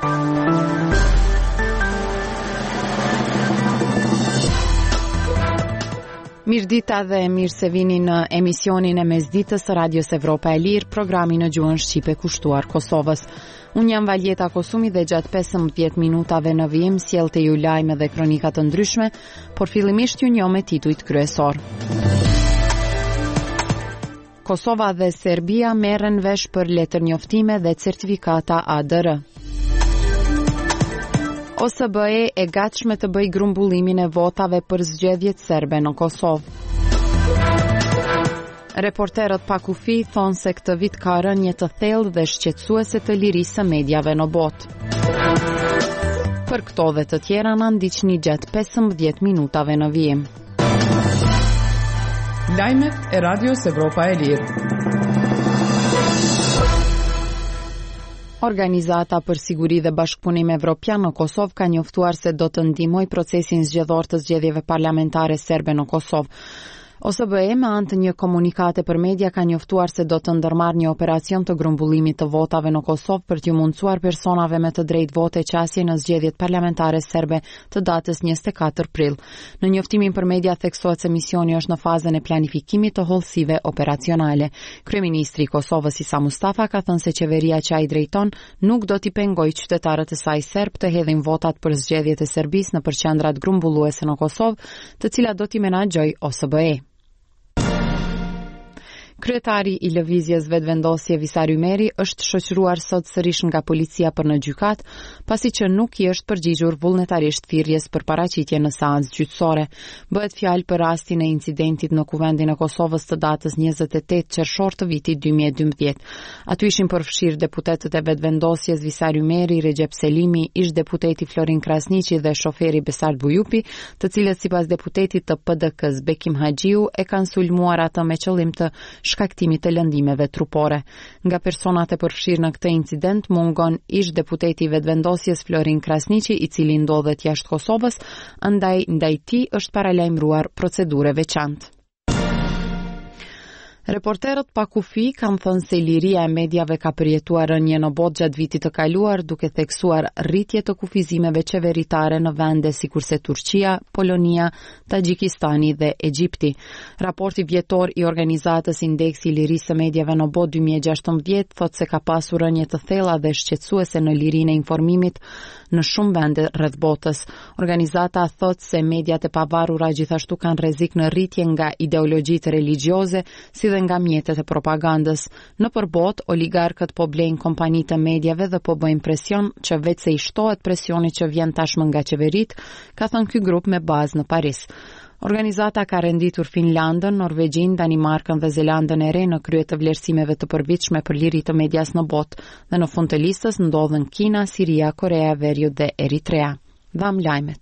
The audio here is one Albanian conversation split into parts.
Mirdita dhe mirë se vini në emisionin e mesditës së Radios Evropa e Lirë, programi në gjuhën shqipe kushtuar Kosovës. Unë jam Valjeta Kosumi dhe gjatë 15 minutave në vijim sjell te ju lajme dhe kronika të ndryshme, por fillimisht ju njoh me titujt kryesor. Kosova dhe Serbia merren vesh për letërnjoftime dhe certifikata ADR. OSBE e gatshme të bëjë grumbullimin e votave për zgjedhjet serbe në Kosovë. Reporterët pa kufi thonë se këtë vit ka rënje të thellë dhe shqetësuese të lirisë së mediave në botë. Për këto dhe të tjera na ndiqni gjatë 15 minutave në vijim. Lajmet e Radios Evropa e Lirë. Organizata për Siguri dhe Bashkëpunim Evropian në Kosovë ka njoftuar se do të ndihmojë procesin zgjedhor të zgjedhjeve parlamentare serbe në Kosovë. OSBE me anë të një komunikate për media ka njoftuar se do të ndërmarrë një operacion të grumbullimit të votave në Kosovë për t'ju mundsuar personave me të drejtë vote qasje në zgjedhjet parlamentare serbe të datës 24 prill. Në njoftimin për media theksohet se misioni është në fazën e planifikimit të hollësive operacionale. Kryeministri i Kosovës Isa Mustafa ka thënë se qeveria që ai drejton nuk do t'i pengojë qytetarët e saj serb të hedhin votat për zgjedhjet e Serbisë në qendrat grumbulluese në Kosovë, të cilat do t'i menaxhojë OSBE. Kryetari i lëvizjes vetëvendosje Visar Ymeri është shoqëruar sot sërish nga policia për në gjykat, pasi që nuk i është përgjigjur vullnetarisht thirrjes për paraqitje në seancë gjyqësore. Bëhet fjalë për rastin e incidentit në Kuvendin e Kosovës të datës 28 qershor të vitit 2012. Aty ishin përfshirë deputetët e vetëvendosjes Visar Ymeri, Recep Selimi, ish deputeti Florin Krasniqi dhe shoferi Besart Bujupi, të cilët sipas deputetit të PDK-s Bekim Haxhiu e kanë sulmuar atë me qëllim të shkaktimit të lëndimeve trupore. Nga personat e përfshirë në këtë incident mungon ish deputeti i vetëvendosjes Florin Krasniqi, i cili ndodhet jashtë Kosovës, ndaj tij është paralajmëruar procedurë veçantë. Reporterët pa kufi kanë thënë se liria e mediave ka përjetuar rënje në botë gjatë vitit të kaluar, duke theksuar rritje të kufizimeve qeveritare në vende sikurse Turqia, Polonia, Tagjikistani dhe Egjipti. Raporti vjetor i organizatës Indeksi i Lirisë së Mediave në botë 2016 thotë se ka pasur rënje të thella dhe shqetësuese në lirinë e informimit në shumë vende rreth botës. Organizata thotë se mediat e pavarura gjithashtu kanë rrezik në rritje nga ideologjitë religjioze, si dhe nga mjetet e propagandës. Në përbot, oligarkët po blejnë kompani të medjave dhe po bëjnë presion që vetë se i shtohet presioni që vjen tashmë nga qeverit, ka thënë ky grup me bazë në Paris. Organizata ka renditur Finlandën, Norvegjin, Danimarkën dhe Zelandën e Re në krye të vlerësimeve të përvitshme për liri të medias në botë, dhe në fund të listës ndodhen Kina, Siria, Korea e Veriut dhe Eritrea. Dham lajmet.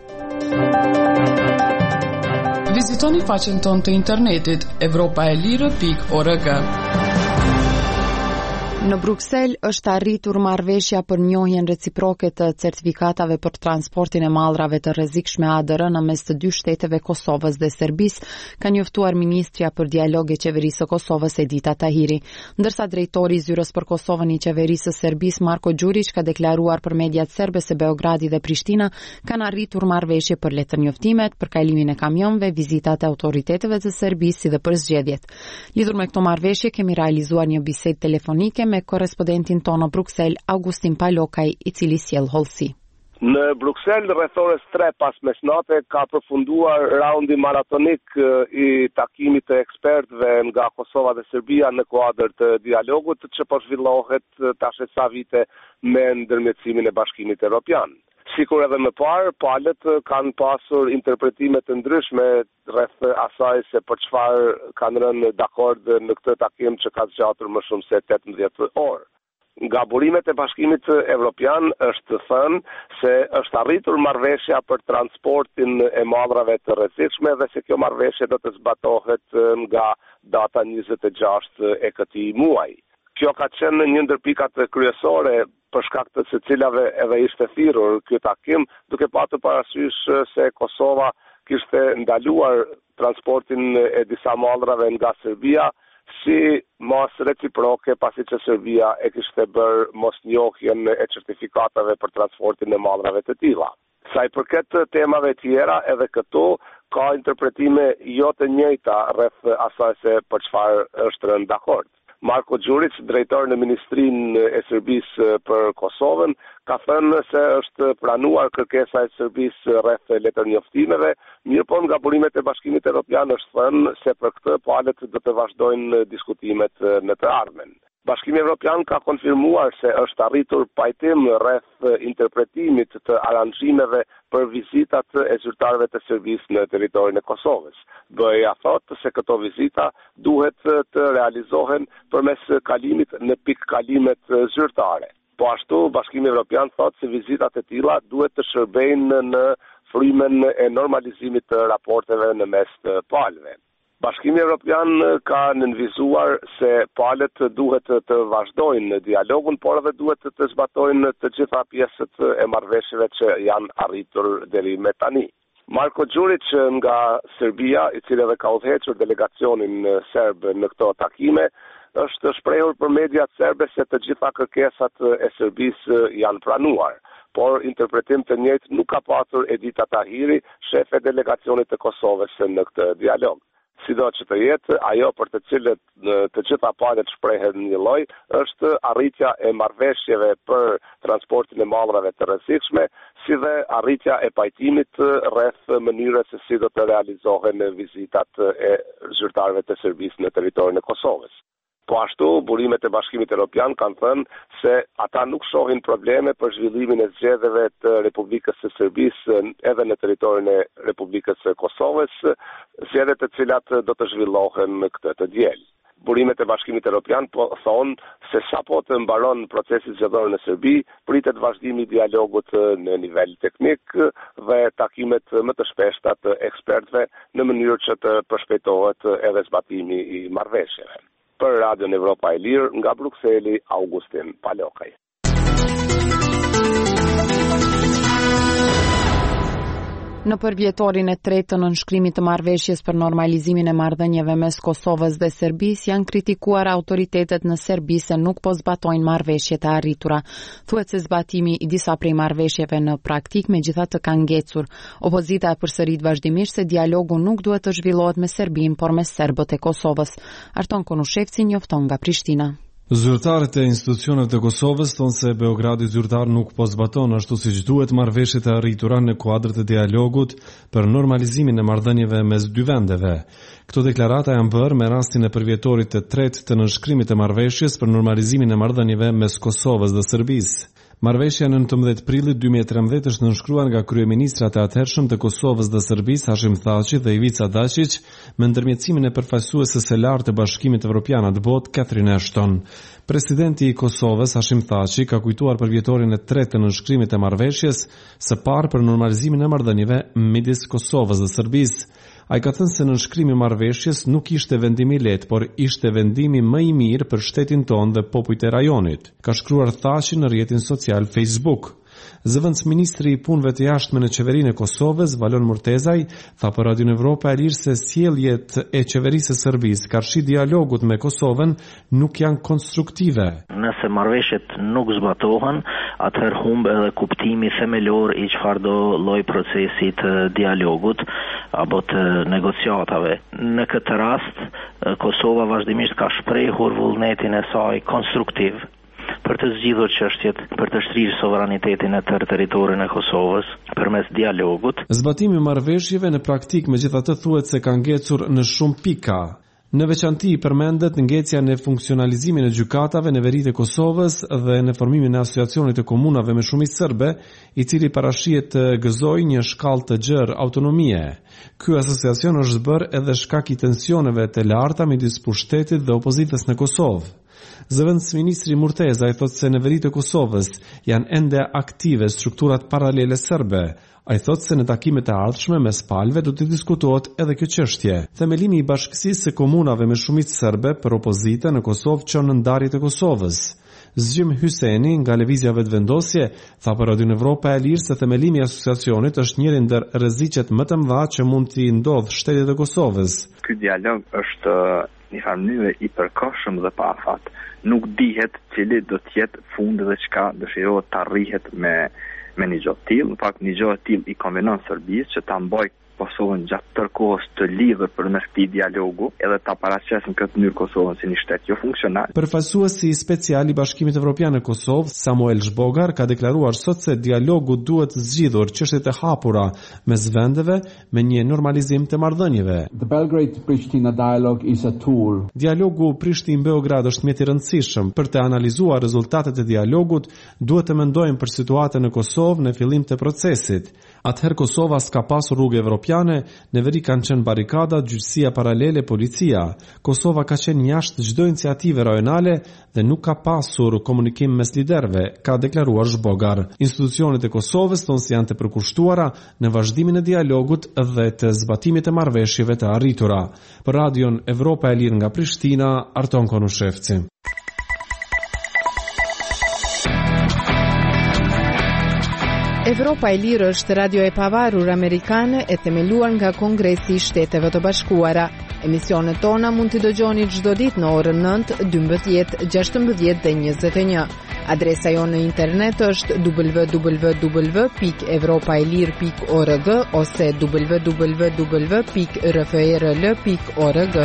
Vizitoni faqen tonë të internetit evropaelire.org. Në Bruksel është arritur marrëveshja për njohjen reciproke të certifikatave për transportin e mallrave të rrezikshme ADR në mes të dy shteteve Kosovës dhe Serbisë, ka njoftuar ministrja për dialog e qeverisë së Kosovës Edita Tahiri. Ndërsa drejtori i zyrës për Kosovën i qeverisë së Serbisë Marko Đurić ka deklaruar për mediat serbe se Beogradi dhe Prishtina kanë arritur marrëveshje për letërnjoftimet, për kalimin e kamionëve, vizitat e autoriteteve të Serbisë si dhe për zgjedhjet. Lidhur me këto marrëveshje kemi realizuar një bisedë telefonike me korrespondentin tonë në Bruksel, Augustin Palokaj, i cili sjell hollësi. Në Bruksel, rreth orës 3 pas mesnate, ka përfunduar raundi maratonik i takimit të ekspertëve nga Kosova dhe Serbia në kuadër të dialogut që po zhvillohet tash sa vite me ndërmjetësimin e Bashkimit Evropian. Sikur edhe më parë, palët kanë pasur interpretime të ndryshme rreth asaj se për çfarë kanë rënë dakord në këtë takim që ka zgjatur më shumë se 18 orë. Nga burimet e Bashkimit Evropian është thënë se është arritur marrëveshja për transportin e mallrave të rrezikshme dhe se kjo marrëveshje do të zbatohet nga data 26 e këtij muaji. Kjo ka qenë një ndër pikat kryesore për shkak të secilave edhe ishte thirrur ky takim, duke patur parasysh se Kosova kishte ndaluar transportin e disa mallrave nga Serbia si mos reciproke pasi që Serbia e kishte bërë mosnjohjen e certifikatave për transportin e mallrave të tilla. Sa i përket temave tjera, edhe këtu ka interpretime jo të njëjta rreth asaj se për çfarë është rënë dakord. Marko Đurić, drejtor në Ministrinë e Serbisë për Kosovën, ka thënë se është pranuar kërkesa e Serbisë rreth letërnjoftimeve, mirëpo nga burimet e Bashkimit Evropian është thënë se për këtë palët do të vazhdojnë diskutimet në të ardhmen. Bashkimi Evropian ka konfirmuar se është arritur pajtim rreth interpretimit të aranxhimeve për vizitat e zyrtarëve të Serbisë në territorin e Kosovës. BE-ja thotë se këto vizita duhet të realizohen përmes kalimit në pikkalimet zyrtare. Po ashtu, Bashkimi Evropian thotë se vizitat e tilla duhet të shërbejnë në frymen e normalizimit të raporteve në mes të palëve. Bashkimi Evropian ka nënvizuar se palët duhet të vazhdojnë dialogun, por edhe duhet të zbatojnë të gjitha pjesët e marrëveshjeve që janë arritur deri me tani. Marko Đurić nga Serbia, i cili edhe ka udhëhequr delegacionin serb në këto takime, është shprehur për mediat serbe se të gjitha kërkesat e Serbisë janë pranuar. Por interpretim të njëjtë nuk ka patur Edita Tahiri, shef e delegacionit të Kosovës në këtë dialog. Sido që të jetë, ajo për të cilët të gjitha palët shprehen një lloj, është arritja e marrëveshjeve për transportin e mallrave të rrezikshme, si dhe arritja e pajtimit rreth mënyrës se si do të realizohen vizitat e zyrtarëve të Serbisë në territorin e Kosovës. Po ashtu, burimet e Bashkimit Evropian kanë thënë se ata nuk shohin probleme për zhvillimin e zgjedhjeve të Republikës së Serbisë edhe në territorin e Republikës së Kosovës, zgjedhje të cilat do të zhvillohen këtë të diel. Burimet e Bashkimit Evropian po thonë se sapo të mbaron procesi zgjedhor në Serbi, pritet vazhdimi i dialogut në nivel teknik dhe takimet më të shpeshta të ekspertëve në mënyrë që të përshpejtohet edhe zbatimi i marrëveshjeve. Për Radion Evropa e Lirë, nga Brukseli, Augustin Palokaj. Në përvjetorin e tretë të nënshkrimit të marrëveshjes për normalizimin e marrëdhënieve mes Kosovës dhe Serbisë janë kritikuar autoritetet në Serbi se nuk po zbatojnë marrëveshjet e arritura. Thuhet se zbatimi i disa prej marrëveshjeve në praktik megjithatë ka ngecur. Opozita e përsërit vazhdimisht se dialogu nuk duhet të zhvillohet me Serbinë, por me serbët e Kosovës. Arton Konushevci njofton nga Prishtina. Zyrtarët e institucioneve të Kosovës thonë se Beogradi zyrtar nuk po zbaton ashtu siç duhet marrëveshjet e arritura në kuadër të dialogut për normalizimin e marrëdhënieve mes dy vendeve. Këto deklarata janë bërë me rastin e përvjetorit të tretë të nënshkrimit të marrëveshjes për normalizimin e marrëdhënieve mes Kosovës dhe Serbisë. Marrëveshja në 19 prillit 2013 është nënshkruar nga kryeministrat e atëhershëm të Kosovës dhe Serbisë, Hashim Thaçi dhe Ivica Dačić, me ndërmjetësimin e përfaqësueses së lartë të Bashkimit Evropian atë botë, Catherine Ashton. Presidenti i Kosovës, Hashim Thaçi, ka kujtuar për vjetorin e tretë të nënshkrimit të marrëveshjes, së parë për normalizimin e marrëdhënieve midis Kosovës dhe Serbisë. Ai ka thënë se nënshkrimi i marrëveshjes nuk ishte vendimi i lehtë, por ishte vendimi më i mirë për shtetin tonë dhe popujt e rajonit, ka shkruar Thaçi në rrjetin social Facebook. Zëvendësministri i punëve të jashtme në qeverinë e Kosovës, Valon Murtezaj, tha për Radion Evropa e Lirë se sjelljet e qeverisë së Serbisë karshi dialogut me Kosovën nuk janë konstruktive. Nëse marrëveshjet nuk zbatohen, atëherë humb edhe kuptimi themelor i çfarëdo lloj procesi të dialogut apo të negociatave. Në këtë rast, Kosova vazhdimisht ka shprehur vullnetin e saj konstruktiv për të zgjidhur çështjet, për të shtrirë sovranitetin e tërë territorin e Kosovës përmes dialogut. Zbatimi i marrëveshjeve në praktik megjithatë thuhet se ka ngecur në shumë pika. Në veçanti përmendet ngecja në funksionalizimin e gjykatave në veritë e Kosovës dhe në formimin e asociacionit të komunave me shumicë serbe, i cili parashihet të gëzojë një shkallë të gjerë autonomie. Ky asociacion është bërë edhe shkak i tensioneve të larta midis pushtetit dhe opozitës në Kosovë. Zëvendësministri Murteza i thotë se në veritë e Kosovës janë ende aktive strukturat paralele serbe, Ai thotë se në takimet e ardhshme mes palëve do të diskutohet edhe kjo çështje. Themelimi i bashkësisë së komunave me shumicë serbe për opozita në Kosovë çon në ndarjet e Kosovës. Zgjim Hyseni nga Lëvizja Vetëvendosje tha për Radio Evropa e Lirë se themelimi i asociacionit është njëri ndër rreziqet më të mëdha që mund t'i ndodh shtetit të Kosovës. Ky dialog është një farë mënyrë i përkohshëm dhe pa afat. Nuk dihet cili do të jetë fundi dhe çka dëshirohet të arrihet me një gjë të tillë. Në fakt një gjë e tillë i konvenon Serbisë që ta mbajë Kosovën gjatë tërë kohës të lidhur përmes këtij dialogu, edhe ta paraqesë në këtë mënyrë Kosovën si një shtet jo funksional. Përfaqësuesi special i Bashkimit Evropian në Kosovë, Samuel Zhbogar, ka deklaruar sot se dialogu duhet zgjidhur çështjet e hapura mes vendeve me një normalizim të marrëdhënieve. The Belgrade-Pristina dialogue is a tool. Dialogu Prishtinë-Beograd është mjet i rëndësishëm për të analizuar rezultatet e dialogut. Duhet të mendojmë për situatën në Kosovë në fillim të procesit. Atëherë Kosova s'ka pasur rrugë evropiane, në veri kanë qenë barikada, gjyqësia paralele, policia. Kosova ka qenë jashtë çdo iniciative rajonale dhe nuk ka pasur komunikim mes liderëve, ka deklaruar Zhbogar. Institucionet e Kosovës thonë se janë të përkushtuara në vazhdimin e dialogut dhe të zbatimit të marrëveshjeve të arritura. Për Radion Evropa e Lirë nga Prishtina, Arton Konushevci. Evropa e Lirë është radio e pavarur amerikane e themeluar nga Kongresi i Shteteve të Bashkuara. Emisionet tona mund t'i dëgjoni çdo ditë në orën 9, 12, 16 dhe 21. Adresa jonë në internet është www.evropaelir.org ose www.rfrl.org.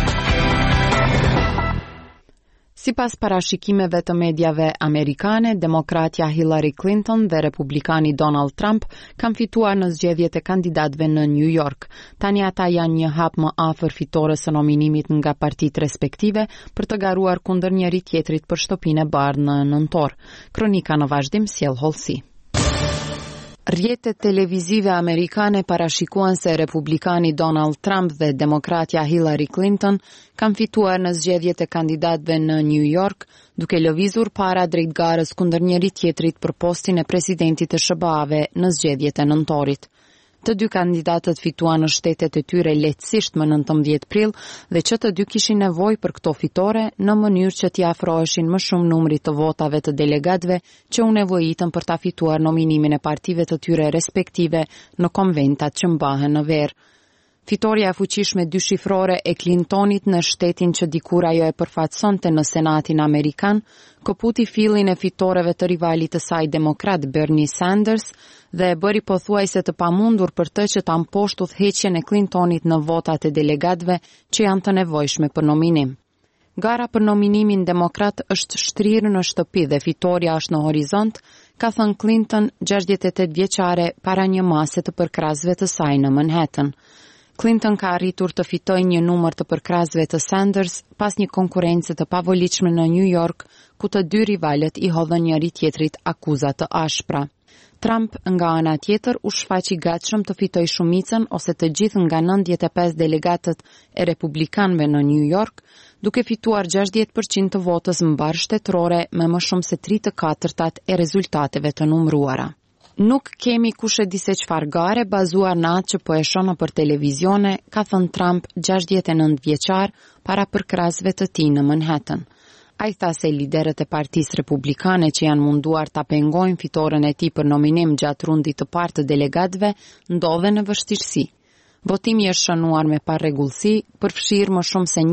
Sipas parashikimeve të medjave amerikane, demokratja Hillary Clinton dhe republikani Donald Trump kanë fituar në zgjedhjet e kandidatëve në New York. Tani ata janë një hap më afër fitores së nominimit nga partitë respektive për të garuar kundër njëri tjetrit për shtëpinë e bardhë në nëntor. Kronika në vazhdim sjell hollësi. Rrjetet televizive amerikane parashikuan se republikani Donald Trump dhe demokratja Hillary Clinton kanë fituar në zgjedhjet e kandidatëve në New York, duke lëvizur para drejt garës kundër njëri tjetrit për postin e presidentit të SBA-ve në zgjedhjet e nëntorit. Të dy kandidatët fituan në shtetet e tyre lehtësisht më 19 prill dhe që të dy kishin nevojë për këto fitore në mënyrë që t'i afroheshin më shumë numrit të votave të delegatëve që u nevojitën për ta fituar nominimin e partive të tyre respektive në konventat që mbahen në verë. Fitoria e fuqishme dyshifrore e Clintonit në shtetin që dikur ajo e përfaqësonte në Senatin Amerikan, koputi fillin e fitoreve të rivalit të saj demokrat Bernie Sanders dhe e bëri pothuajse të pamundur për të që ta mposhtë udhëheqjen e Clintonit në votat e delegatëve që janë të nevojshme për nominim. Gara për nominimin demokrat është shtrirë në shtëpi dhe fitoria është në horizont, ka thënë Clinton, 68 vjeçare, para një mase të përkrasëve të saj në Manhattan. Clinton ka arritur të fitojë një numër të përkrasëve të Sanders pas një konkurrence të pavolitshme në New York, ku të dy rivalët i hodhën njëri tjetrit akuza të ashpra. Trump, nga ana tjetër, u shfaqi gatshëm të fitojë shumicën ose të gjithë nga 95 delegatët e republikanëve në New York, duke fituar 60% të votës mbar shtetërore me më shumë se 3/4 e rezultateve të numëruara. Nuk kemi kush e di se çfarë gare bazuar në atë që po e shoh nëpër televizione, ka thënë Trump, 69 vjeçar, para përkrasëve të tij në Manhattan. Ai tha se liderët e Partisë Republikane që janë munduar ta pengojnë fitoren e tij për nominim gjatë rundit të parë të delegatëve ndodhen në vështirësi. Votimi është shënuar me parregullsi, përfshirë më shumë se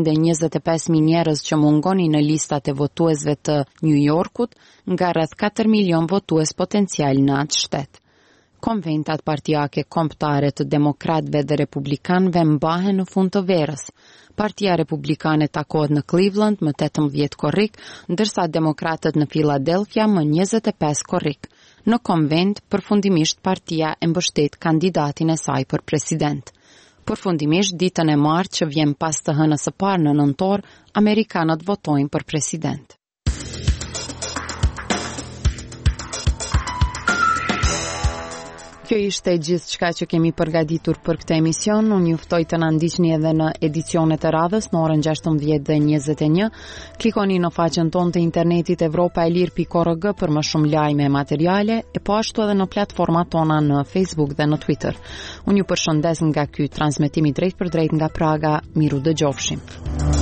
125.000 njerëz që mungoni në listat e votuesve të New Yorkut, nga rreth 4 milion votues potencial në atë shtet. Konventat partijake kombëtare të demokratëve dhe republikanëve mbahen në fund të verës. Partia Republikane takohet në Cleveland më 18 korrik, ndërsa demokratët në Philadelphia më 25 korrik. Në konvent, përfundimisht partia e mbështet kandidatin e saj për president. Përfundimisht, ditën e martë që vjen pas të hënës së parë në nëntor, amerikanët votojnë për president. Kjo ishte gjithçka që kemi përgatitur për këtë emision. Unë ju ftoj të na ndiqni edhe në edicionet e radhës në orën 16:21. Klikoni në faqen tonë të internetit europaelir.org për më shumë lajme e materiale, e po ashtu edhe në platformat tona në Facebook dhe në Twitter. Unë ju përshëndes nga ky transmetimi drejt për drejt nga Praga. Miru dëgjofshim.